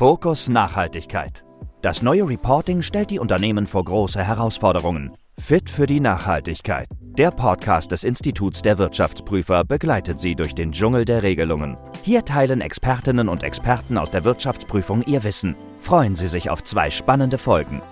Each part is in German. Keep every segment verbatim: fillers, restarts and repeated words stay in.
Fokus Nachhaltigkeit. Das neue Reporting stellt die Unternehmen vor große Herausforderungen. Fit für die Nachhaltigkeit. Der Podcast des Instituts der Wirtschaftsprüfer begleitet Sie durch den Dschungel der Regelungen. Hier teilen Expertinnen und Experten aus der Wirtschaftsprüfung ihr Wissen. Freuen Sie sich auf zwei spannende Folgen.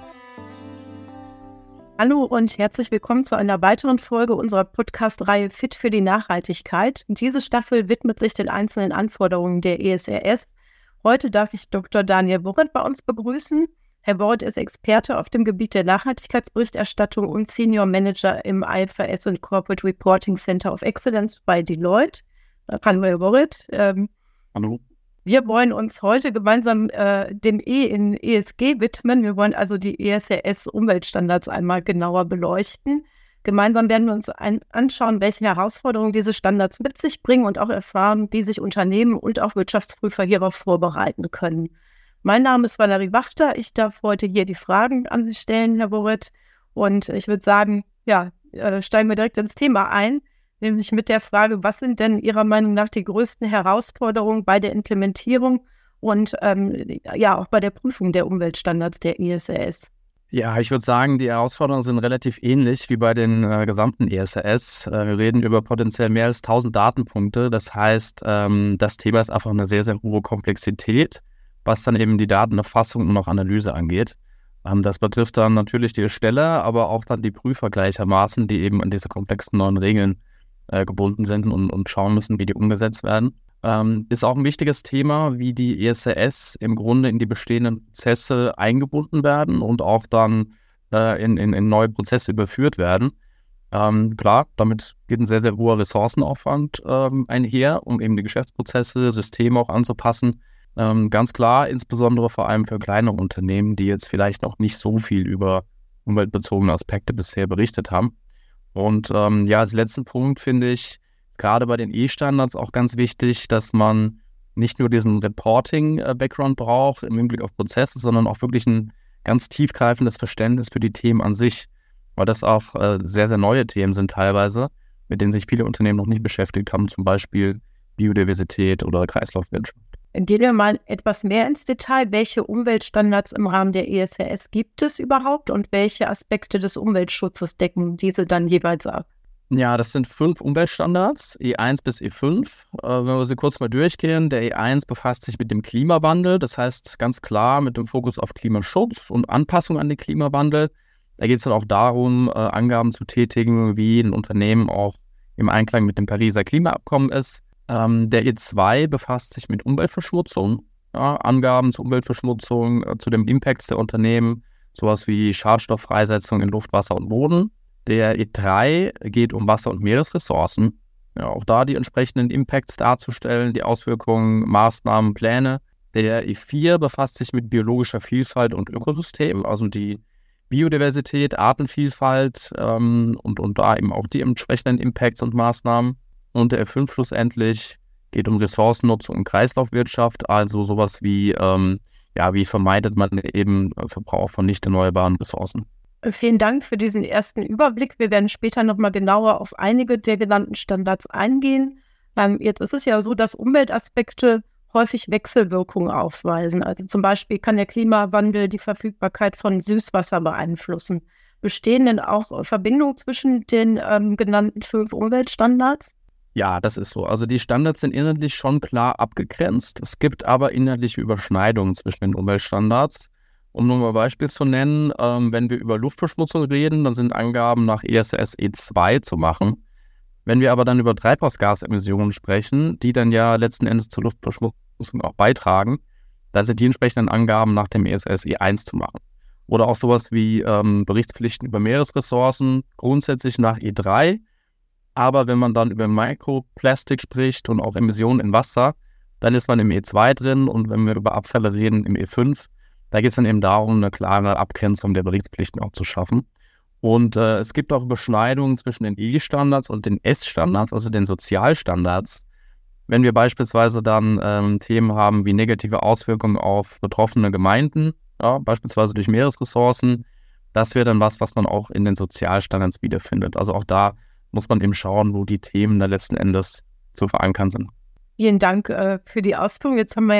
Hallo und herzlich willkommen zu einer weiteren Folge unserer Podcast-Reihe Fit für die Nachhaltigkeit. Diese Staffel widmet sich den einzelnen Anforderungen der E S R S. Heute darf ich Doktor Daniel Borret bei uns begrüßen. Herr Borret ist Experte auf dem Gebiet der Nachhaltigkeitsberichterstattung und Senior Manager im I F R S und Corporate Reporting Center of Excellence bei Deloitte. Hallo, Herr Borret. Ähm, Hallo. Wir wollen uns heute gemeinsam äh, dem E in E S G widmen. Wir wollen also die E S R S-Umweltstandards einmal genauer beleuchten. Gemeinsam werden wir uns ein, anschauen, welche Herausforderungen diese Standards mit sich bringen und auch erfahren, wie sich Unternehmen und auch Wirtschaftsprüfer hierauf vorbereiten können. Mein Name ist Valerie Wachter. Ich darf heute hier die Fragen an Sie stellen, Herr Borret. Und ich würde sagen, ja, äh, steigen wir direkt ins Thema ein. Nämlich mit der Frage, was sind denn Ihrer Meinung nach die größten Herausforderungen bei der Implementierung und ähm, ja auch bei der Prüfung der Umweltstandards der E S R S? Ja, ich würde sagen, die Herausforderungen sind relativ ähnlich wie bei den äh, gesamten E S R S. Äh, wir reden über potenziell mehr als tausend Datenpunkte. Das heißt, ähm, das Thema ist einfach eine sehr, sehr hohe Komplexität, was dann eben die Datenerfassung und auch Analyse angeht. Ähm, das betrifft dann natürlich die Ersteller, aber auch dann die Prüfer gleichermaßen, die eben an diese komplexen neuen Regeln gebunden sind und, und schauen müssen, wie die umgesetzt werden. Ähm, ist auch ein wichtiges Thema, wie die E S R S im Grunde in die bestehenden Prozesse eingebunden werden und auch dann äh, in, in, in neue Prozesse überführt werden. Ähm, klar, damit geht ein sehr, sehr hoher Ressourcenaufwand ähm, einher, um eben die Geschäftsprozesse, Systeme auch anzupassen. Ähm, ganz klar, insbesondere vor allem für kleinere Unternehmen, die jetzt vielleicht noch nicht so viel über umweltbezogene Aspekte bisher berichtet haben. Und ähm, ja, als letzten Punkt finde ich, ist gerade bei den E-Standards auch ganz wichtig, dass man nicht nur diesen Reporting-Background braucht im Hinblick auf Prozesse, sondern auch wirklich ein ganz tiefgreifendes Verständnis für die Themen an sich, weil das auch äh, sehr, sehr neue Themen sind teilweise, mit denen sich viele Unternehmen noch nicht beschäftigt haben, zum Beispiel Biodiversität oder Kreislaufwirtschaft. Gehen wir mal etwas mehr ins Detail. Welche Umweltstandards im Rahmen der E S R S gibt es überhaupt und welche Aspekte des Umweltschutzes decken diese dann jeweils ab? Ja, das sind fünf Umweltstandards, E eins bis E fünf. Äh, wenn wir sie kurz mal durchgehen, der E eins befasst sich mit dem Klimawandel, das heißt ganz klar mit dem Fokus auf Klimaschutz und Anpassung an den Klimawandel. Da geht es dann auch darum, äh, Angaben zu tätigen, wie ein Unternehmen auch im Einklang mit dem Pariser Klimaabkommen ist. Ähm, der E zwei befasst sich mit Umweltverschmutzung, ja, Angaben zur Umweltverschmutzung, äh, zu den Impacts der Unternehmen, sowas wie Schadstofffreisetzung in Luft, Wasser und Boden. Der E drei geht um Wasser- und Meeresressourcen, ja, auch da die entsprechenden Impacts darzustellen, die Auswirkungen, Maßnahmen, Pläne. Der E vier befasst sich mit biologischer Vielfalt und Ökosystem, also die Biodiversität, Artenvielfalt ähm, und, und da eben auch die entsprechenden Impacts und Maßnahmen. Und der E fünf schlussendlich geht um Ressourcennutzung und Kreislaufwirtschaft, also sowas wie, ähm, ja, wie vermeidet man eben Verbrauch von nicht erneuerbaren Ressourcen. Vielen Dank für diesen ersten Überblick. Wir werden später nochmal genauer auf einige der genannten Standards eingehen. Ähm, jetzt ist es ja so, dass Umweltaspekte häufig Wechselwirkungen aufweisen. Also zum Beispiel kann der Klimawandel die Verfügbarkeit von Süßwasser beeinflussen. Bestehen denn auch Verbindungen zwischen den ähm, genannten fünf Umweltstandards? Ja, das ist so. Also die Standards sind inhaltlich schon klar abgegrenzt. Es gibt aber inhaltliche Überschneidungen zwischen den Umweltstandards. Um nur mal ein Beispiel zu nennen, ähm, wenn wir über Luftverschmutzung reden, dann sind Angaben nach E S R S E zwei zu machen. Wenn wir aber dann über Treibhausgasemissionen sprechen, die dann ja letzten Endes zur Luftverschmutzung auch beitragen, dann sind die entsprechenden Angaben nach dem E S R S E eins zu machen. Oder auch sowas wie ähm, Berichtspflichten über Meeresressourcen, grundsätzlich nach E drei. Aber wenn man dann über Mikroplastik spricht und auch Emissionen in Wasser, dann ist man im E zwei drin. Und wenn wir über Abfälle reden, im E fünf, da geht es dann eben darum, eine klare Abgrenzung der Berichtspflichten auch zu schaffen. Und äh, es gibt auch Überschneidungen zwischen den E-Standards und den S-Standards, also den Sozialstandards. Wenn wir beispielsweise dann ähm, Themen haben wie negative Auswirkungen auf betroffene Gemeinden, ja, beispielsweise durch Meeresressourcen, das wäre dann was, was man auch in den Sozialstandards wiederfindet. Also auch da muss man eben schauen, wo die Themen da letzten Endes zu verankern sind. Vielen Dank äh, für die Ausführung. Jetzt haben wir ja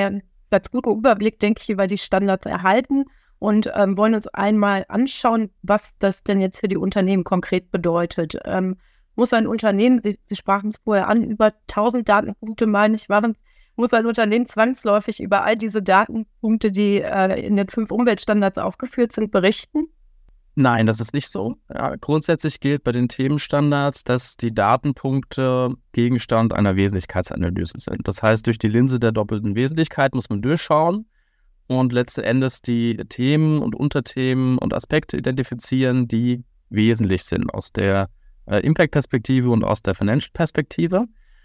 ganz guten Überblick, denke ich, über die Standards erhalten und ähm, wollen uns einmal anschauen, was das denn jetzt für die Unternehmen konkret bedeutet. Ähm, muss ein Unternehmen, Sie, Sie sprachen es vorher an, über tausend Datenpunkte, meine ich, waren, muss ein Unternehmen zwangsläufig über all diese Datenpunkte, die äh, in den fünf Umweltstandards aufgeführt sind, berichten? Nein, das ist nicht so. Ja, grundsätzlich gilt bei den Themenstandards, dass die Datenpunkte Gegenstand einer Wesentlichkeitsanalyse sind. Das heißt, durch die Linse der doppelten Wesentlichkeit muss man durchschauen und letzten Endes die Themen und Unterthemen und Aspekte identifizieren, die wesentlich sind aus der äh, Impact-Perspektive und aus der Financial-Perspektive.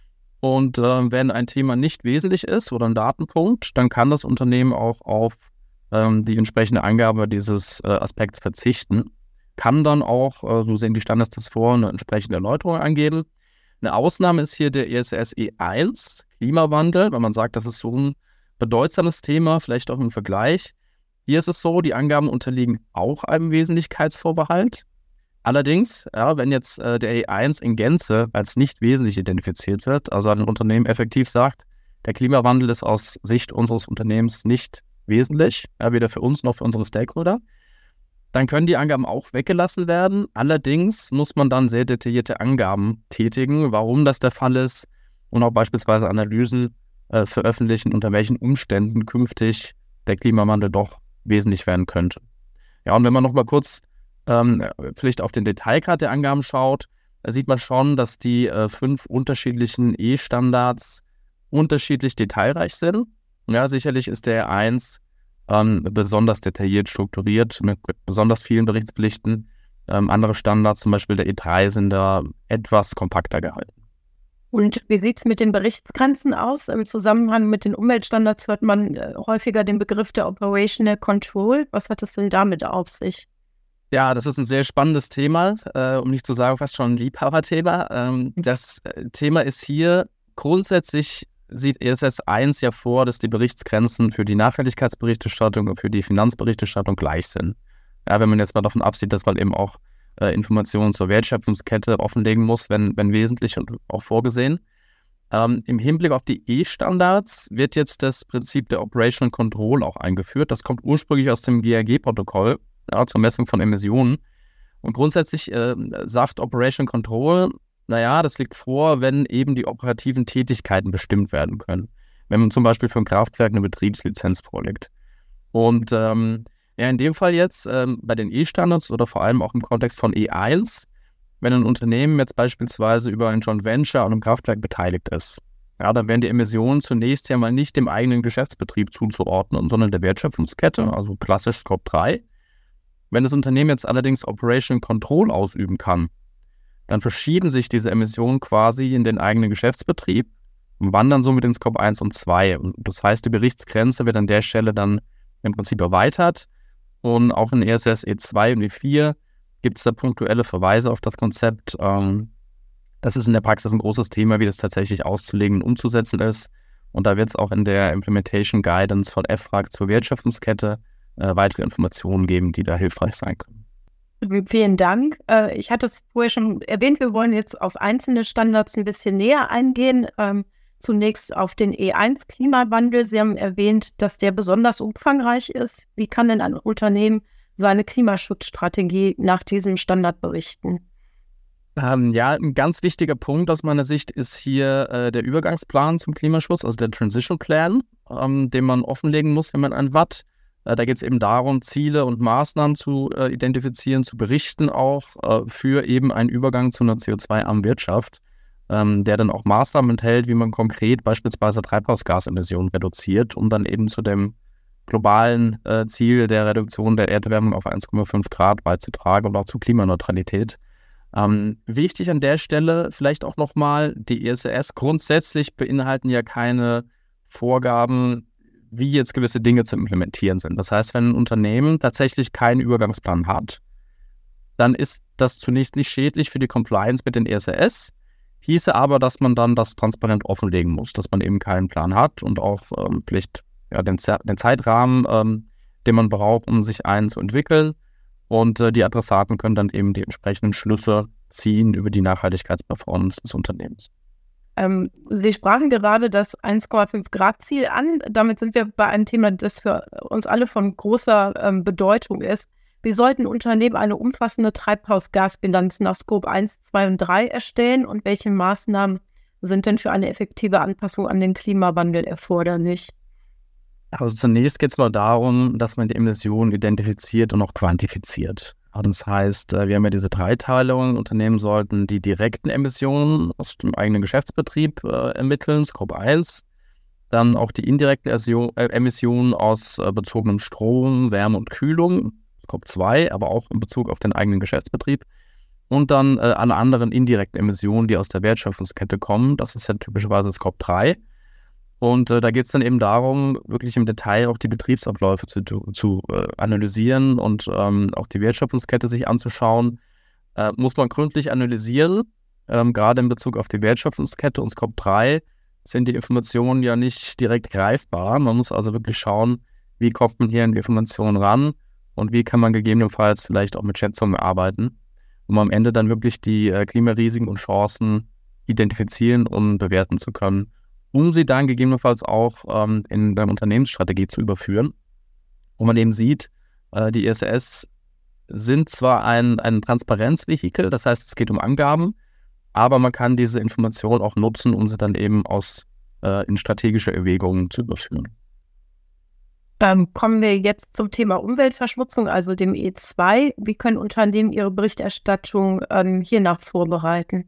Und äh, wenn ein Thema nicht wesentlich ist oder ein Datenpunkt, dann kann das Unternehmen auch auf die entsprechende Angabe dieses äh, Aspekts verzichten, kann dann auch, äh, so sehen die Standards das vor, eine entsprechende Erläuterung angeben. Eine Ausnahme ist hier der E S S E eins, Klimawandel, weil man sagt, das ist so ein bedeutsames Thema, vielleicht auch im Vergleich. Hier ist es so, die Angaben unterliegen auch einem Wesentlichkeitsvorbehalt. Allerdings, ja, wenn jetzt äh, der E eins in Gänze als nicht wesentlich identifiziert wird, also ein Unternehmen effektiv sagt, der Klimawandel ist aus Sicht unseres Unternehmens nicht wesentlich, ja, weder für uns noch für unsere Stakeholder, dann können die Angaben auch weggelassen werden. Allerdings muss man dann sehr detaillierte Angaben tätigen, warum das der Fall ist und auch beispielsweise Analysen äh, veröffentlichen, unter welchen Umständen künftig der Klimawandel doch wesentlich werden könnte. Ja, und wenn man nochmal kurz ähm, vielleicht auf den Detailgrad der Angaben schaut, da sieht man schon, dass die äh, fünf unterschiedlichen E-Standards unterschiedlich detailreich sind. Ja, sicherlich ist der E eins ähm, besonders detailliert strukturiert, mit, mit besonders vielen Berichtspflichten. Ähm, andere Standards, zum Beispiel der E drei, sind da etwas kompakter gehalten. Und wie sieht es mit den Berichtsgrenzen aus? Im Zusammenhang mit den Umweltstandards hört man äh, häufiger den Begriff der Operational Control. Was hat es denn damit auf sich? Ja, das ist ein sehr spannendes Thema, äh, um nicht zu sagen fast schon ein Liebhaberthema. Ähm, das Thema ist hier grundsätzlich, sieht E S S eins ja vor, dass die Berichtsgrenzen für die Nachhaltigkeitsberichterstattung und für die Finanzberichterstattung gleich sind. Ja, wenn man jetzt mal davon absieht, dass man eben auch äh, Informationen zur Wertschöpfungskette offenlegen muss, wenn, wenn wesentlich und auch vorgesehen. Ähm, Im Hinblick auf die E-Standards wird jetzt das Prinzip der Operational Control auch eingeführt. Das kommt ursprünglich aus dem G R G-Protokoll, ja, zur Messung von Emissionen. Und grundsätzlich äh, sagt Operational Control, naja, das liegt vor, wenn eben die operativen Tätigkeiten bestimmt werden können. Wenn man zum Beispiel für ein Kraftwerk eine Betriebslizenz vorlegt. Und ähm, ja, in dem Fall jetzt ähm, bei den E-Standards oder vor allem auch im Kontext von E eins, wenn ein Unternehmen jetzt beispielsweise über ein Joint Venture an einem Kraftwerk beteiligt ist, ja, dann werden die Emissionen zunächst ja mal nicht dem eigenen Geschäftsbetrieb zuzuordnen, sondern der Wertschöpfungskette, also klassisch Scope drei. Wenn das Unternehmen jetzt allerdings Operational Control ausüben kann, dann verschieben sich diese Emissionen quasi in den eigenen Geschäftsbetrieb und wandern somit in Scope eins und zwei. Und das heißt, die Berichtsgrenze wird an der Stelle dann im Prinzip erweitert. Und auch in E S S E zwei und E vier gibt es da punktuelle Verweise auf das Konzept. Das ist in der Praxis ein großes Thema, wie das tatsächlich auszulegen und umzusetzen ist. Und da wird es auch in der Implementation Guidance von E F R A G zur Wertschöpfungskette äh, weitere Informationen geben, die da hilfreich sein können. Vielen Dank. Ich hatte es vorher schon erwähnt, wir wollen jetzt auf einzelne Standards ein bisschen näher eingehen. Zunächst auf den E eins Klimawandel. Sie haben erwähnt, dass der besonders umfangreich ist. Wie kann denn ein Unternehmen seine Klimaschutzstrategie nach diesem Standard berichten? Ähm, ja, ein ganz wichtiger Punkt aus meiner Sicht ist hier äh, der Übergangsplan zum Klimaschutz, also der Transition Plan, ähm, den man offenlegen muss, wenn man einen hat. Äh, da geht es eben darum, Ziele und Maßnahmen zu äh, identifizieren, zu berichten auch äh, für eben einen Übergang zu einer C O zwei armen Wirtschaft, ähm, der dann auch Maßnahmen enthält, wie man konkret beispielsweise Treibhausgasemissionen reduziert, um dann eben zu dem globalen äh, Ziel der Reduktion der Erderwärmung auf eins Komma fünf Grad beizutragen und auch zu Klimaneutralität. Ähm, wichtig an der Stelle vielleicht auch nochmal, die E S S grundsätzlich beinhalten ja keine Vorgaben, wie jetzt gewisse Dinge zu implementieren sind. Das heißt, wenn ein Unternehmen tatsächlich keinen Übergangsplan hat, dann ist das zunächst nicht schädlich für die Compliance mit den E S S, hieße aber, dass man dann das transparent offenlegen muss, dass man eben keinen Plan hat und auch ähm, vielleicht ja, den, den Zeitrahmen, ähm, den man braucht, um sich einen zu entwickeln. Und äh, die Adressaten können dann eben die entsprechenden Schlüsse ziehen über die Nachhaltigkeitsperformance des Unternehmens. Ähm, Sie sprachen gerade das eins Komma fünf Grad Ziel an. Damit sind wir bei einem Thema, das für uns alle von großer ähm, Bedeutung ist. Wie sollten Unternehmen eine umfassende Treibhausgasbilanz nach Scope eins, zwei und drei erstellen und welche Maßnahmen sind denn für eine effektive Anpassung an den Klimawandel erforderlich? Also zunächst geht es mal darum, dass man die Emissionen identifiziert und auch quantifiziert. Das heißt, wir haben ja diese Dreiteilung. Unternehmen sollten die direkten Emissionen aus dem eigenen Geschäftsbetrieb äh, ermitteln, Scope eins. Dann auch die indirekten Emissionen aus äh, bezogenem Strom, Wärme und Kühlung, Scope zwei, aber auch in Bezug auf den eigenen Geschäftsbetrieb. Und dann äh, alle anderen indirekten Emissionen, die aus der Wertschöpfungskette kommen. Das ist ja typischerweise Scope drei. Und äh, da geht es dann eben darum, wirklich im Detail auch die Betriebsabläufe zu, zu äh, analysieren und ähm, auch die Wertschöpfungskette sich anzuschauen. Äh, muss man gründlich analysieren, ähm, gerade in Bezug auf die Wertschöpfungskette und Scope drei sind die Informationen ja nicht direkt greifbar. Man muss also wirklich schauen, wie kommt man hier an die Informationen ran und wie kann man gegebenenfalls vielleicht auch mit Schätzungen arbeiten, um am Ende dann wirklich die äh, Klimarisiken und Chancen identifizieren und bewerten zu können, um sie dann gegebenenfalls auch ähm, in der Unternehmensstrategie zu überführen. Wo man eben sieht, äh, die E S R S sind zwar ein, ein Transparenzvehikel, das heißt, es geht um Angaben, aber man kann diese Information auch nutzen, um sie dann eben aus, äh, in strategische Erwägungen zu überführen. Ähm, kommen wir jetzt zum Thema Umweltverschmutzung, also dem E zwei. Wie können Unternehmen ihre Berichterstattung ähm, hiernach vorbereiten?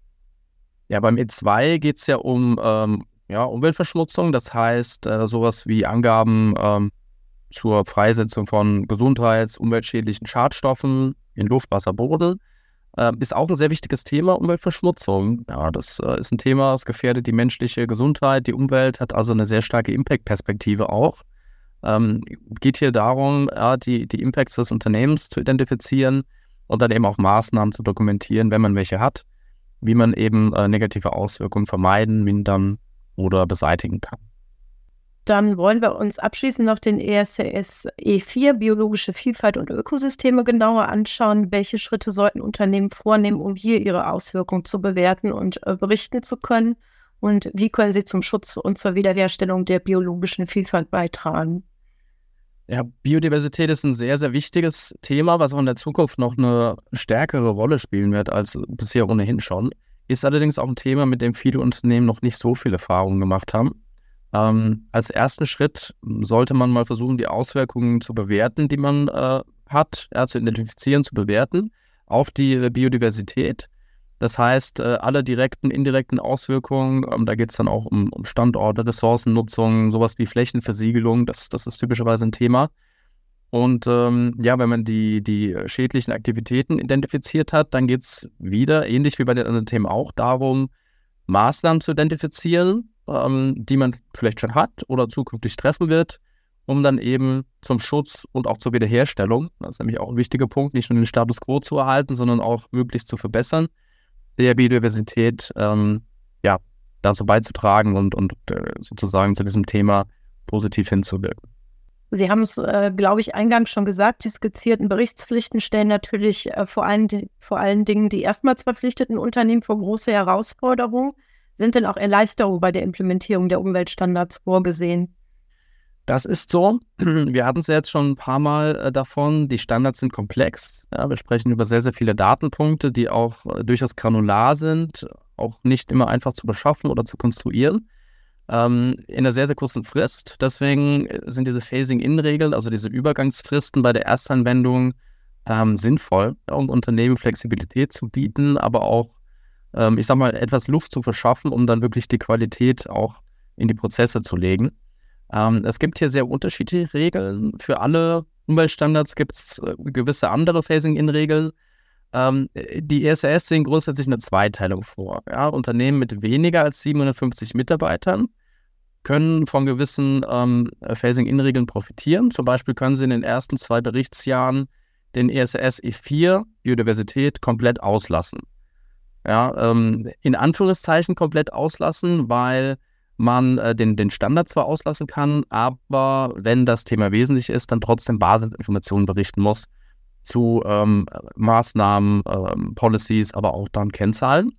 Ja, beim E zwei geht es ja um ähm, ja, Umweltverschmutzung, das heißt äh, sowas wie Angaben ähm, zur Freisetzung von gesundheits-, umweltschädlichen Schadstoffen in Luft, Wasser, Boden. Äh, ist auch ein sehr wichtiges Thema, Umweltverschmutzung. Ja, das äh, ist ein Thema, das gefährdet die menschliche Gesundheit, die Umwelt, hat also eine sehr starke Impact-Perspektive auch. Ähm, geht hier darum, ja, die, die Impacts des Unternehmens zu identifizieren und dann eben auch Maßnahmen zu dokumentieren, wenn man welche hat, wie man eben äh, negative Auswirkungen vermeiden, mindern oder beseitigen kann. Dann wollen wir uns abschließend noch den E S R S E vier, biologische Vielfalt und Ökosysteme, genauer anschauen. Welche Schritte sollten Unternehmen vornehmen, um hier ihre Auswirkungen zu bewerten und äh, berichten zu können? Und wie können sie zum Schutz und zur Wiederherstellung der biologischen Vielfalt beitragen? Ja, Biodiversität ist ein sehr, sehr wichtiges Thema, was auch in der Zukunft noch eine stärkere Rolle spielen wird als bisher ohnehin schon. Ist allerdings auch ein Thema, mit dem viele Unternehmen noch nicht so viel Erfahrung gemacht haben. Ähm, als ersten Schritt sollte man mal versuchen, die Auswirkungen zu bewerten, die man äh, hat, ja, zu identifizieren, zu bewerten auf die Biodiversität. Das heißt, äh, alle direkten, indirekten Auswirkungen, ähm, da geht es dann auch um, um Standorte, Ressourcennutzung, sowas wie Flächenversiegelung, das, das ist typischerweise ein Thema. Und ähm, ja, wenn man die, die schädlichen Aktivitäten identifiziert hat, dann geht es wieder, ähnlich wie bei den anderen Themen auch, darum, Maßnahmen zu identifizieren, ähm, die man vielleicht schon hat oder zukünftig treffen wird, um dann eben zum Schutz und auch zur Wiederherstellung, das ist nämlich auch ein wichtiger Punkt, nicht nur den Status quo zu erhalten, sondern auch möglichst zu verbessern, der Biodiversität ähm, ja, dazu beizutragen und, und äh, sozusagen zu diesem Thema positiv hinzuwirken. Sie haben es, äh, glaube ich, eingangs schon gesagt, die skizzierten Berichtspflichten stellen natürlich äh, vor, allen, vor allen Dingen die erstmals verpflichteten Unternehmen vor große Herausforderungen. Sind denn auch Erleichterungen bei der Implementierung der Umweltstandards vorgesehen? Das ist so. Wir hatten es ja jetzt schon ein paar Mal äh, davon. Die Standards sind komplex. Ja, wir sprechen über sehr, sehr viele Datenpunkte, die auch äh, durchaus granular sind, auch nicht immer einfach zu beschaffen oder zu konstruieren. Ähm, in einer sehr, sehr kurzen Frist. Deswegen sind diese Phasing-in-Regeln, also diese Übergangsfristen bei der Erstanwendung ähm, sinnvoll, um Unternehmen Flexibilität zu bieten, aber auch, ähm, ich sag mal, etwas Luft zu verschaffen, um dann wirklich die Qualität auch in die Prozesse zu legen. Ähm, es gibt hier sehr unterschiedliche Regeln. Für alle Umweltstandards gibt es äh, gewisse andere Phasing-in-Regeln. Ähm, die E S R S sehen grundsätzlich eine Zweiteilung vor. Ja, Unternehmen mit weniger als siebenhundertfünfzig Mitarbeitern können von gewissen ähm, Phasing-in-Regeln profitieren. Zum Beispiel können sie in den ersten zwei Berichtsjahren den E S R S E vier Biodiversität komplett auslassen. Ja, ähm, in Anführungszeichen komplett auslassen, weil man äh, den, den Standard zwar auslassen kann, aber wenn das Thema wesentlich ist, dann trotzdem Basisinformationen berichten muss zu ähm, Maßnahmen, ähm, Policies, aber auch dann Kennzahlen.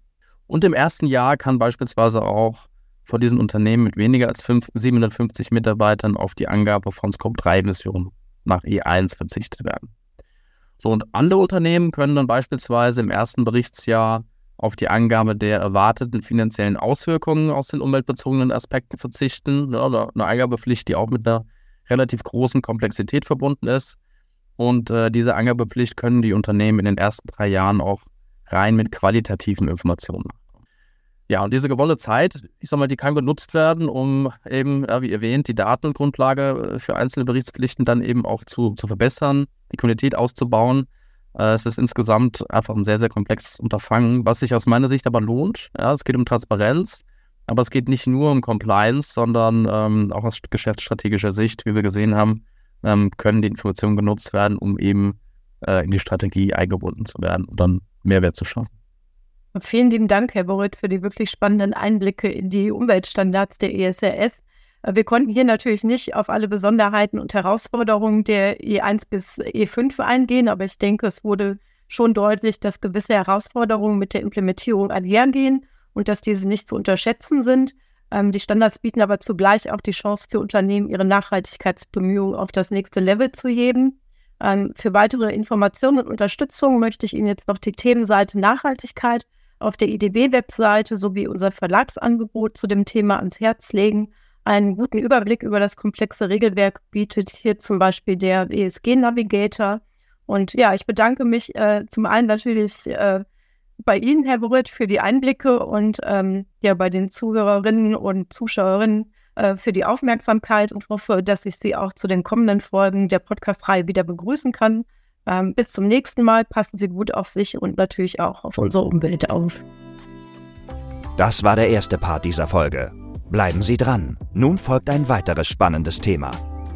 Und im ersten Jahr kann beispielsweise auch von diesen Unternehmen mit weniger als siebenhundertfünfzig Mitarbeitern auf die Angabe von Scope drei Emissionen nach E eins verzichtet werden. So, und andere Unternehmen können dann beispielsweise im ersten Berichtsjahr auf die Angabe der erwarteten finanziellen Auswirkungen aus den umweltbezogenen Aspekten verzichten. Ja, eine Eingabepflicht, die auch mit einer relativ großen Komplexität verbunden ist. Und äh, diese Angabepflicht können die Unternehmen in den ersten drei Jahren auch rein mit qualitativen Informationen machen. Ja, und diese gewonnene Zeit, ich sag mal, die kann genutzt werden, um eben, ja, wie erwähnt, die Datengrundlage für einzelne Berichtspflichten dann eben auch zu, zu verbessern, die Qualität auszubauen. Äh, es ist insgesamt einfach ein sehr, sehr komplexes Unterfangen, was sich aus meiner Sicht aber lohnt. Ja, es geht um Transparenz, aber es geht nicht nur um Compliance, sondern ähm, auch aus geschäftsstrategischer Sicht, wie wir gesehen haben, ähm, können die Informationen genutzt werden, um eben äh, in die Strategie eingebunden zu werden und dann Mehrwert zu schaffen. Vielen lieben Dank, Herr Borreth, für die wirklich spannenden Einblicke in die Umweltstandards der E S R S. Wir konnten hier natürlich nicht auf alle Besonderheiten und Herausforderungen der E eins bis E fünf eingehen, aber ich denke, es wurde schon deutlich, dass gewisse Herausforderungen mit der Implementierung einhergehen und dass diese nicht zu unterschätzen sind. Die Standards bieten aber zugleich auch die Chance für Unternehmen, ihre Nachhaltigkeitsbemühungen auf das nächste Level zu heben. Für weitere Informationen und Unterstützung möchte ich Ihnen jetzt noch die Themenseite Nachhaltigkeit auf der I D B-Webseite sowie unser Verlagsangebot zu dem Thema ans Herz legen. Einen guten Überblick über das komplexe Regelwerk bietet hier zum Beispiel der E S G-Navigator. Und ja, ich bedanke mich äh, zum einen natürlich äh, bei Ihnen, Herr Borreth, für die Einblicke und ähm, ja bei den Zuhörerinnen und Zuschauerinnen äh, für die Aufmerksamkeit und hoffe, dass ich Sie auch zu den kommenden Folgen der Podcast-Reihe wieder begrüßen kann. Ähm, bis zum nächsten Mal. Passen Sie gut auf sich und natürlich auch auf unsere Umwelt auf. Das war der erste Part dieser Folge. Bleiben Sie dran. Nun folgt ein weiteres spannendes Thema.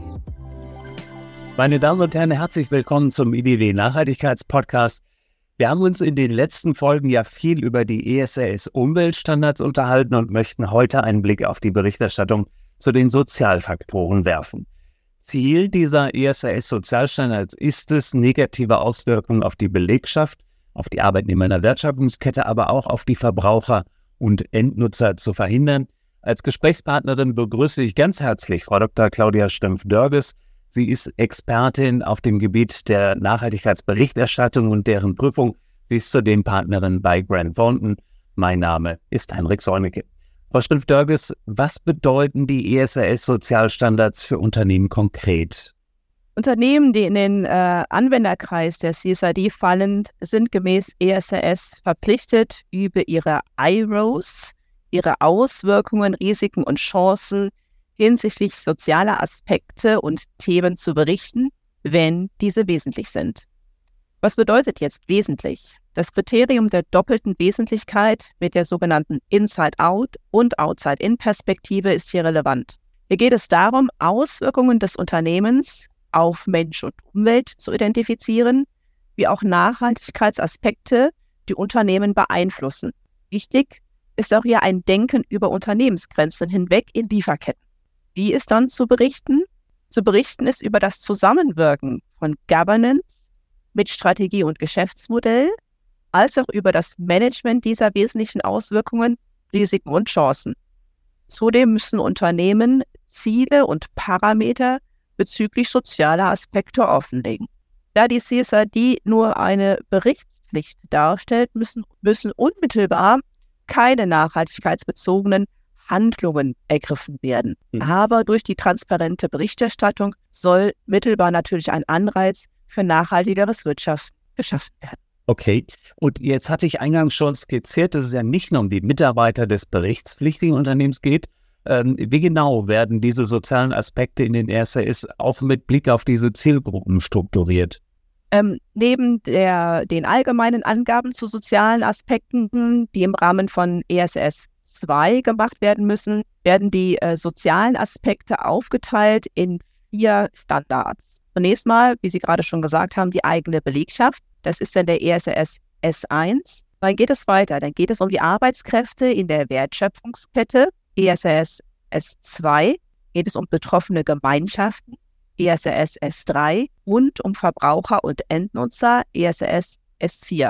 Meine Damen und Herren, herzlich willkommen zum I D W Nachhaltigkeitspodcast. Wir haben uns in den letzten Folgen ja viel über die E S R S-Umweltstandards unterhalten und möchten heute einen Blick auf die Berichterstattung zu den Sozialfaktoren werfen. Ziel dieser E S R S-Sozialstandards ist es, negative Auswirkungen auf die Belegschaft, auf die Arbeitnehmer in der Wertschöpfungskette, aber auch auf die Verbraucher und Endnutzer zu verhindern. Als Gesprächspartnerin begrüße ich ganz herzlich Frau Doktor Claudia Strempf-Dörges. Sie ist Expertin auf dem Gebiet der Nachhaltigkeitsberichterstattung und deren Prüfung. Sie ist zudem Partnerin bei Grant Thornton. Mein Name ist Heinrich Säunecke. Frau Strempf-Dörges, was bedeuten die E S R S-Sozialstandards für Unternehmen konkret? Unternehmen, die in den äh, Anwenderkreis der C S R D fallen, sind gemäß E S R S verpflichtet, über ihre I R O S, ihre Auswirkungen, Risiken und Chancen hinsichtlich sozialer Aspekte und Themen zu berichten, wenn diese wesentlich sind. Was bedeutet jetzt wesentlich? Das Kriterium der doppelten Wesentlichkeit mit der sogenannten Inside-Out- und Outside-In-Perspektive ist hier relevant. Hier geht es darum, Auswirkungen des Unternehmens auf Mensch und Umwelt zu identifizieren, wie auch Nachhaltigkeitsaspekte, die Unternehmen beeinflussen. Wichtig ist auch hier ein Denken über Unternehmensgrenzen hinweg in Lieferketten. Wie ist dann zu berichten? Zu berichten ist über das Zusammenwirken von Governance mit Strategie und Geschäftsmodell, als auch über das Management dieser wesentlichen Auswirkungen, Risiken und Chancen. Zudem müssen Unternehmen Ziele und Parameter bezüglich sozialer Aspekte offenlegen. Da die C S R D nur eine Berichtspflicht darstellt, müssen, müssen unmittelbar keine nachhaltigkeitsbezogenen Handlungen ergriffen werden. Mhm. Aber durch die transparente Berichterstattung soll mittelbar natürlich ein Anreiz für nachhaltigeres Wirtschaften geschaffen werden. Okay, und jetzt hatte ich eingangs schon skizziert, dass es ja nicht nur um die Mitarbeiter des berichtspflichtigen Unternehmens geht. Ähm, wie genau werden diese sozialen Aspekte in den E S R S auch mit Blick auf diese Zielgruppen strukturiert? Ähm, neben der, den allgemeinen Angaben zu sozialen Aspekten, die im Rahmen von E S R S zwei gemacht werden müssen, werden die äh, sozialen Aspekte aufgeteilt in vier Standards. Zunächst mal, wie Sie gerade schon gesagt haben, die eigene Belegschaft. Das ist dann der E S R S S eins. Dann geht es weiter. Dann geht es um die Arbeitskräfte in der Wertschöpfungskette. E S R S S zwei. Geht es um betroffene Gemeinschaften. E S R S S drei. Und um Verbraucher und Endnutzer. E S R S S vier.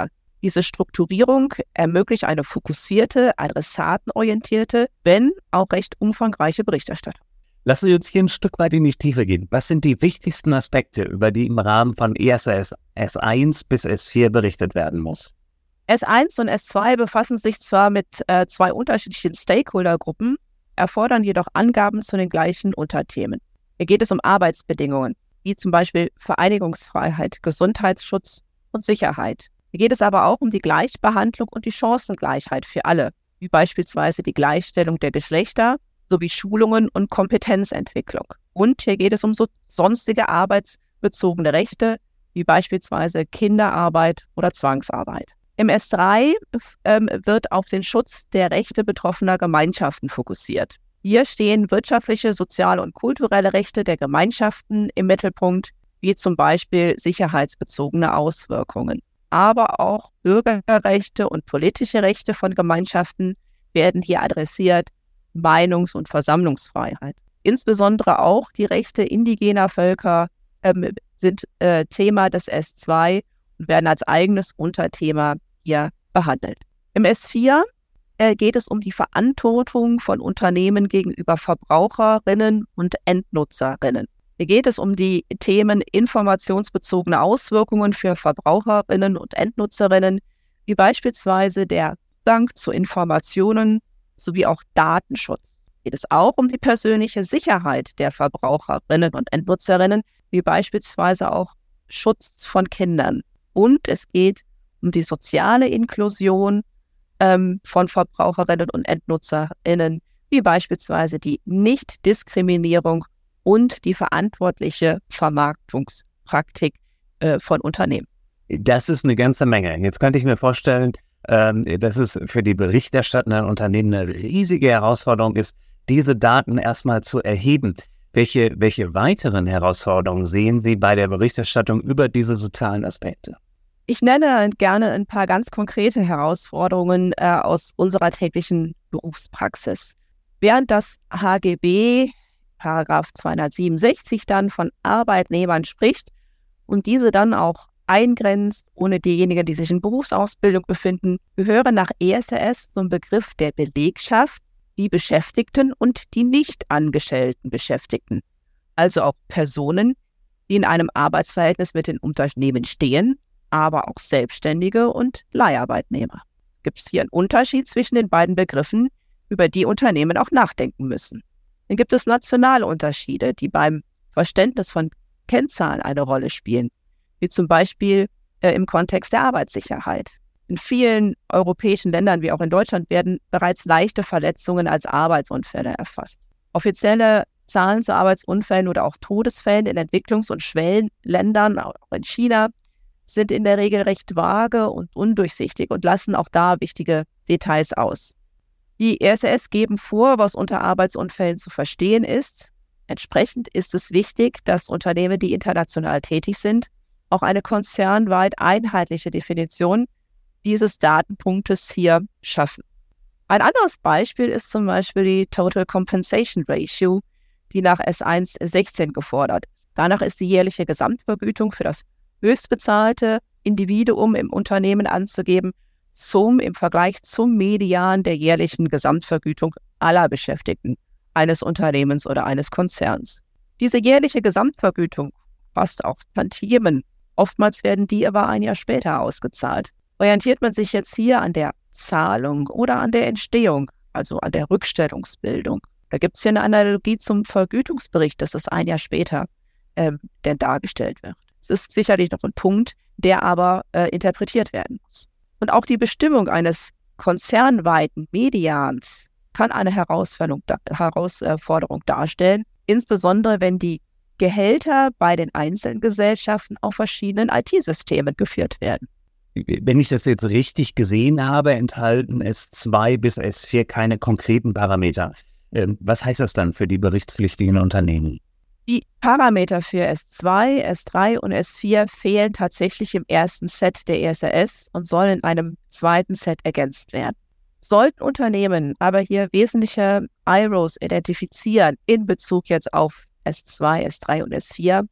Diese Strukturierung ermöglicht eine fokussierte, adressatenorientierte, wenn auch recht umfangreiche Berichterstattung. Lassen Sie uns hier ein Stück weit in die Tiefe gehen. Was sind die wichtigsten Aspekte, über die im Rahmen von E S S S eins bis S vier berichtet werden muss? S eins und S zwei befassen sich zwar mit äh, zwei unterschiedlichen Stakeholdergruppen, erfordern jedoch Angaben zu den gleichen Unterthemen. Hier geht es um Arbeitsbedingungen, wie zum Beispiel Vereinigungsfreiheit, Gesundheitsschutz und Sicherheit. Hier geht es aber auch um die Gleichbehandlung und die Chancengleichheit für alle, wie beispielsweise die Gleichstellung der Geschlechter sowie Schulungen und Kompetenzentwicklung. Und hier geht es um so sonstige arbeitsbezogene Rechte, wie beispielsweise Kinderarbeit oder Zwangsarbeit. Im S drei ähm, wird auf den Schutz der Rechte betroffener Gemeinschaften fokussiert. Hier stehen wirtschaftliche, soziale und kulturelle Rechte der Gemeinschaften im Mittelpunkt, wie zum Beispiel sicherheitsbezogene Auswirkungen. Aber auch Bürgerrechte und politische Rechte von Gemeinschaften werden hier adressiert, Meinungs- und Versammlungsfreiheit. Insbesondere auch die Rechte indigener Völker ähm, sind äh, Thema des S zwei und werden als eigenes Unterthema hier behandelt. Im S vier äh, geht es um die Verantwortung von Unternehmen gegenüber Verbraucherinnen und Endnutzerinnen. Hier geht es um die Themen informationsbezogene Auswirkungen für Verbraucherinnen und Endnutzerinnen, wie beispielsweise der Zugang zu Informationen sowie auch Datenschutz. Hier geht es auch um die persönliche Sicherheit der Verbraucherinnen und Endnutzerinnen, wie beispielsweise auch Schutz von Kindern. Und es geht um die soziale Inklusion ähm, von Verbraucherinnen und Endnutzerinnen, wie beispielsweise die Nichtdiskriminierung und die verantwortliche Vermarktungspraktik äh, von Unternehmen. Das ist eine ganze Menge. Jetzt könnte ich mir vorstellen, ähm, dass es für die berichterstattenden Unternehmen eine riesige Herausforderung ist, diese Daten erstmal zu erheben. Welche, welche weiteren Herausforderungen sehen Sie bei der Berichterstattung über diese sozialen Aspekte? Ich nenne gerne ein paar ganz konkrete Herausforderungen äh, aus unserer täglichen Berufspraxis. Während das H G B Paragraph zweihundertsiebenundsechzig dann von Arbeitnehmern spricht und diese dann auch eingrenzt, ohne diejenigen, die sich in Berufsausbildung befinden, gehören nach E S R S zum Begriff der Belegschaft die Beschäftigten und die nicht angestellten Beschäftigten. Also auch Personen, die in einem Arbeitsverhältnis mit den Unternehmen stehen, aber auch Selbstständige und Leiharbeitnehmer. Gibt es hier einen Unterschied zwischen den beiden Begriffen, über die Unternehmen auch nachdenken müssen? Dann gibt es nationale Unterschiede, die beim Verständnis von Kennzahlen eine Rolle spielen, wie zum Beispiel äh, im Kontext der Arbeitssicherheit. In vielen europäischen Ländern, wie auch in Deutschland, werden bereits leichte Verletzungen als Arbeitsunfälle erfasst. Offizielle Zahlen zu Arbeitsunfällen oder auch Todesfällen in Entwicklungs- und Schwellenländern, auch in China, sind in der Regel recht vage und undurchsichtig und lassen auch da wichtige Details aus. Die E S R S geben vor, was unter Arbeitsunfällen zu verstehen ist. Entsprechend ist es wichtig, dass Unternehmen, die international tätig sind, auch eine konzernweit einheitliche Definition dieses Datenpunktes hier schaffen. Ein anderes Beispiel ist zum Beispiel die Total Compensation Ratio, die nach S eins sechzehn gefordert ist. Danach ist die jährliche Gesamtvergütung für das höchstbezahlte Individuum im Unternehmen anzugeben, zum im Vergleich zum Median der jährlichen Gesamtvergütung aller Beschäftigten eines Unternehmens oder eines Konzerns. Diese jährliche Gesamtvergütung fasst auch Tantiemen. Oftmals werden die aber ein Jahr später ausgezahlt. Orientiert man sich jetzt hier an der Zahlung oder an der Entstehung, also an der Rückstellungsbildung? Da gibt es hier eine Analogie zum Vergütungsbericht, dass es ein Jahr später äh, denn dargestellt wird. Es ist sicherlich noch ein Punkt, der aber äh, interpretiert werden muss. Und auch die Bestimmung eines konzernweiten Medians kann eine Herausforderung, Herausforderung darstellen, insbesondere wenn die Gehälter bei den einzelnen Gesellschaften auf verschiedenen I T-Systemen geführt werden. Wenn ich das jetzt richtig gesehen habe, enthalten S zwei bis S vier keine konkreten Parameter. Was heißt das dann für die berichtspflichtigen Unternehmen? Die Parameter für S zwei, S drei und S vier fehlen tatsächlich im ersten Set der E S R S und sollen in einem zweiten Set ergänzt werden. Sollten Unternehmen aber hier wesentliche I R Os identifizieren in Bezug jetzt auf S zwei, S drei und S vier,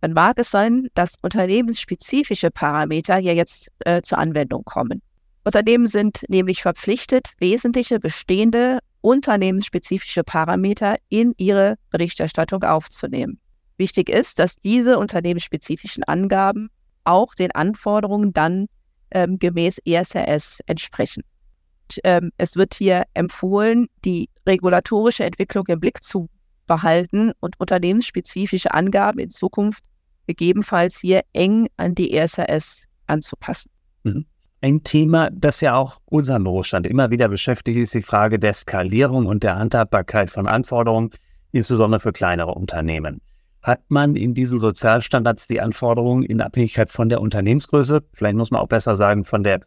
dann mag es sein, dass unternehmensspezifische Parameter hier jetzt äh, zur Anwendung kommen. Unternehmen sind nämlich verpflichtet, wesentliche bestehende unternehmensspezifische Parameter in ihre Berichterstattung aufzunehmen. Wichtig ist, dass diese unternehmensspezifischen Angaben auch den Anforderungen dann ähm, gemäß E S R S entsprechen. Und, ähm, es wird hier empfohlen, die regulatorische Entwicklung im Blick zu behalten und unternehmensspezifische Angaben in Zukunft gegebenenfalls hier eng an die E S R S anzupassen. Mhm. Ein Thema, das ja auch unseren Berufsstand immer wieder beschäftigt, ist die Frage der Skalierung und der Handhabbarkeit von Anforderungen, insbesondere für kleinere Unternehmen. Hat man in diesen Sozialstandards die Anforderungen in Abhängigkeit von der Unternehmensgröße, vielleicht muss man auch besser sagen, von der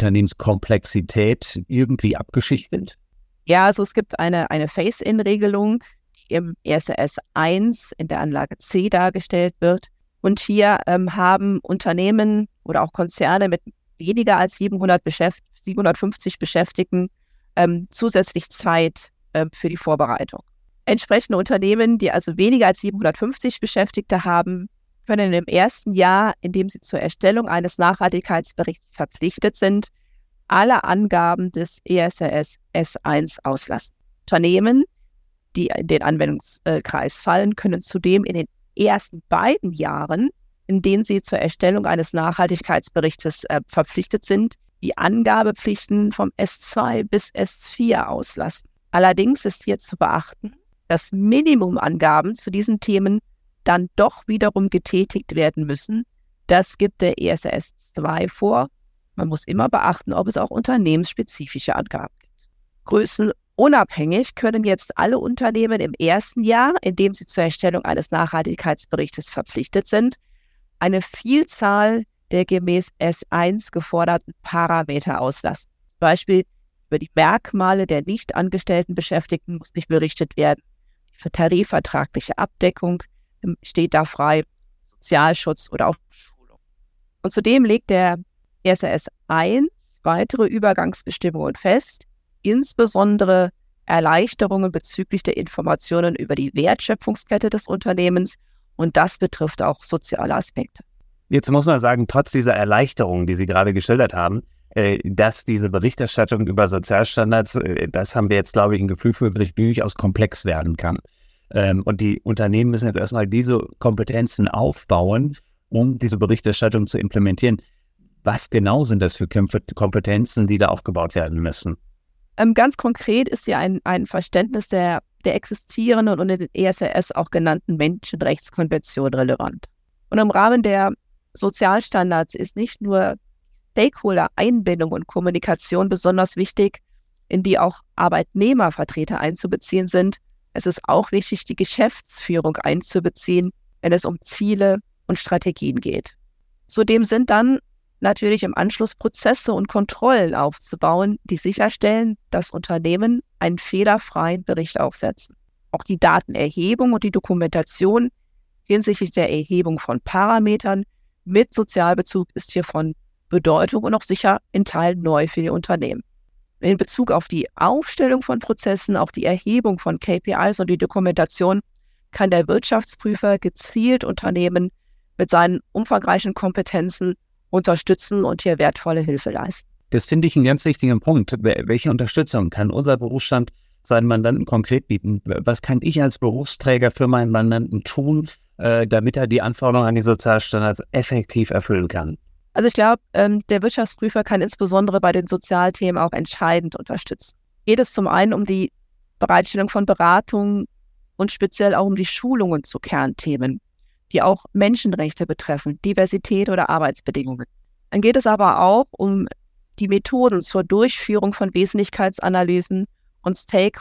Unternehmenskomplexität irgendwie abgeschichtet? Ja, also es gibt eine, eine Phase-in-Regelung, die im E S R S eins in der Anlage C dargestellt wird. Und hier ähm, haben Unternehmen oder auch Konzerne mit weniger als siebenhundert Beschäft- siebenhundertfünfzig Beschäftigten ähm, zusätzlich Zeit äh, für die Vorbereitung. Entsprechende Unternehmen, die also weniger als siebenhundertfünfzig Beschäftigte haben, können im ersten Jahr, in dem sie zur Erstellung eines Nachhaltigkeitsberichts verpflichtet sind, alle Angaben des E S R S S eins auslassen. Unternehmen, die in den Anwendungskreis fallen, können zudem in den ersten beiden Jahren, in denen sie zur Erstellung eines Nachhaltigkeitsberichtes äh, verpflichtet sind, die Angabepflichten vom S zwei bis S vier auslassen. Allerdings ist hier zu beachten, dass Minimumangaben zu diesen Themen dann doch wiederum getätigt werden müssen. Das gibt der E S R S zwei vor. Man muss immer beachten, ob es auch unternehmensspezifische Angaben gibt. Größenunabhängig können jetzt alle Unternehmen im ersten Jahr, in dem sie zur Erstellung eines Nachhaltigkeitsberichtes verpflichtet sind, eine Vielzahl der gemäß S eins geforderten Parameter auslassen. Zum Beispiel über die Merkmale der nicht angestellten Beschäftigten muss nicht berichtet werden. Die tarifvertragliche Abdeckung steht da frei, Sozialschutz oder auch Schulung. Und zudem legt der E S R S eins weitere Übergangsbestimmungen fest, insbesondere Erleichterungen bezüglich der Informationen über die Wertschöpfungskette des Unternehmens, und das betrifft auch soziale Aspekte. Jetzt muss man sagen, trotz dieser Erleichterungen, die Sie gerade geschildert haben, äh, dass diese Berichterstattung über Sozialstandards, äh, das haben wir jetzt, glaube ich, ein Gefühl für Bericht durchaus komplex werden kann. Ähm, und die Unternehmen müssen jetzt erstmal diese Kompetenzen aufbauen, um diese Berichterstattung zu implementieren. Was genau sind das für Kompetenzen, die da aufgebaut werden müssen? Ähm, ganz konkret ist hier ein, ein Verständnis der, der existierenden und in den E S R S auch genannten Menschenrechtskonvention relevant. Und im Rahmen der Sozialstandards ist nicht nur Stakeholder-Einbindung und Kommunikation besonders wichtig, in die auch Arbeitnehmervertreter einzubeziehen sind. Es ist auch wichtig, die Geschäftsführung einzubeziehen, wenn es um Ziele und Strategien geht. Zudem sind dann natürlich im Anschluss Prozesse und Kontrollen aufzubauen, die sicherstellen, dass Unternehmen einen fehlerfreien Bericht aufsetzen. Auch die Datenerhebung und die Dokumentation hinsichtlich der Erhebung von Parametern mit Sozialbezug ist hier von Bedeutung und auch sicher in Teilen neu für die Unternehmen. In Bezug auf die Aufstellung von Prozessen, auch die Erhebung von K P Is und die Dokumentation kann der Wirtschaftsprüfer gezielt Unternehmen mit seinen umfangreichen Kompetenzen unterstützen und hier wertvolle Hilfe leisten. Das finde ich einen ganz wichtigen Punkt. Welche Unterstützung kann unser Berufsstand seinen Mandanten konkret bieten? Was kann ich als Berufsträger für meinen Mandanten tun, äh, damit er die Anforderungen an die Sozialstandards effektiv erfüllen kann? Also ich glaube, ähm, der Wirtschaftsprüfer kann insbesondere bei den Sozialthemen auch entscheidend unterstützen. Geht es zum einen um die Bereitstellung von Beratungen und speziell auch um die Schulungen zu Kernthemen, die auch Menschenrechte betreffen, Diversität oder Arbeitsbedingungen. Dann geht es aber auch um die Methoden zur Durchführung von Wesentlichkeitsanalysen und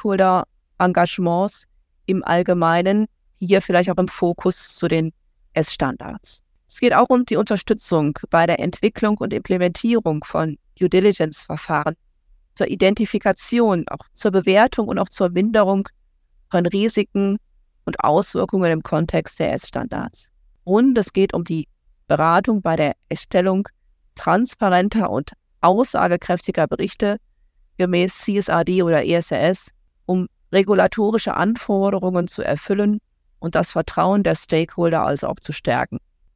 Stakeholder-Engagements im Allgemeinen, hier vielleicht auch im Fokus zu den S-Standards. Es geht auch um die Unterstützung bei der Entwicklung und Implementierung von Due-Diligence-Verfahren, zur Identifikation, auch zur Bewertung und auch zur Minderung von Risiken und Auswirkungen im Kontext der S-Standards. Und es geht um die Beratung bei der Erstellung transparenter und aussagekräftiger Berichte gemäß C S R D oder E S R S, um regulatorische Anforderungen zu erfüllen und das Vertrauen der Stakeholder also auch zu stärken.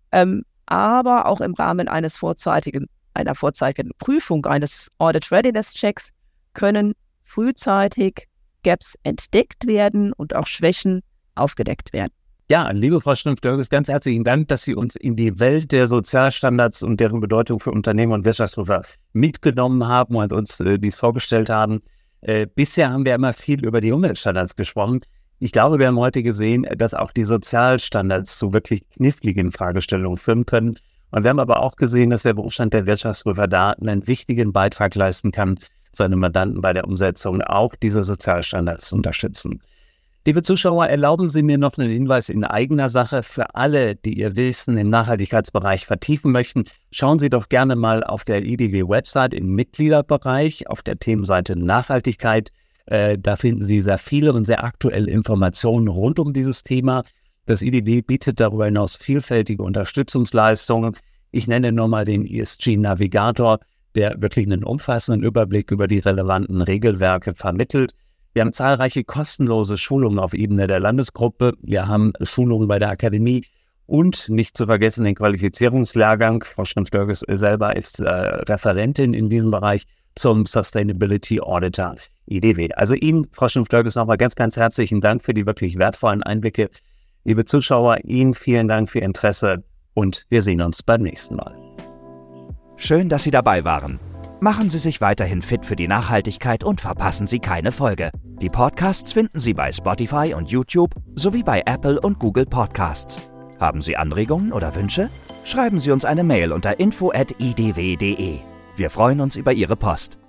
ähm, aber auch im Rahmen eines vorzeitigen, einer vorzeitigen Prüfung, eines Audit Readiness Checks, können frühzeitig Gaps entdeckt werden und auch Schwächen aufgedeckt werden. Ja, liebe Frau Schnümpf-Dörges, ganz herzlichen Dank, dass Sie uns in die Welt der Sozialstandards und deren Bedeutung für Unternehmer und Wirtschaftsprüfer mitgenommen haben und uns äh, dies vorgestellt haben. Äh, bisher haben wir immer viel über die Umweltstandards gesprochen. Ich glaube, wir haben heute gesehen, dass auch die Sozialstandards zu wirklich kniffligen Fragestellungen führen können. Und wir haben aber auch gesehen, dass der Berufsstand der Wirtschaftsprüfer da einen wichtigen Beitrag leisten kann, seine Mandanten bei der Umsetzung auch dieser Sozialstandards zu unterstützen. Liebe Zuschauer, erlauben Sie mir noch einen Hinweis in eigener Sache. Für alle, die ihr Wissen im Nachhaltigkeitsbereich vertiefen möchten, schauen Sie doch gerne mal auf der I D W-Website im Mitgliederbereich auf der Themenseite Nachhaltigkeit. Äh, da finden Sie sehr viele und sehr aktuelle Informationen rund um dieses Thema. Das I D W bietet darüber hinaus vielfältige Unterstützungsleistungen. Ich nenne nur mal den E S G-Navigator, der wirklich einen umfassenden Überblick über die relevanten Regelwerke vermittelt. Wir haben zahlreiche kostenlose Schulungen auf Ebene der Landesgruppe. Wir haben Schulungen bei der Akademie und nicht zu vergessen den Qualifizierungslehrgang. Frau Schnümpf-Dörges selber ist äh, Referentin in diesem Bereich zum Sustainability Auditor I D W. Also Ihnen, Frau Schnümpf-Dörges, nochmal ganz, ganz herzlichen Dank für die wirklich wertvollen Einblicke. Liebe Zuschauer, Ihnen vielen Dank für Ihr Interesse und wir sehen uns beim nächsten Mal. Schön, dass Sie dabei waren. Machen Sie sich weiterhin fit für die Nachhaltigkeit und verpassen Sie keine Folge. Die Podcasts finden Sie bei Spotify und YouTube sowie bei Apple und Google Podcasts. Haben Sie Anregungen oder Wünsche? Schreiben Sie uns eine Mail unter info at i d w punkt d e. Wir freuen uns über Ihre Post.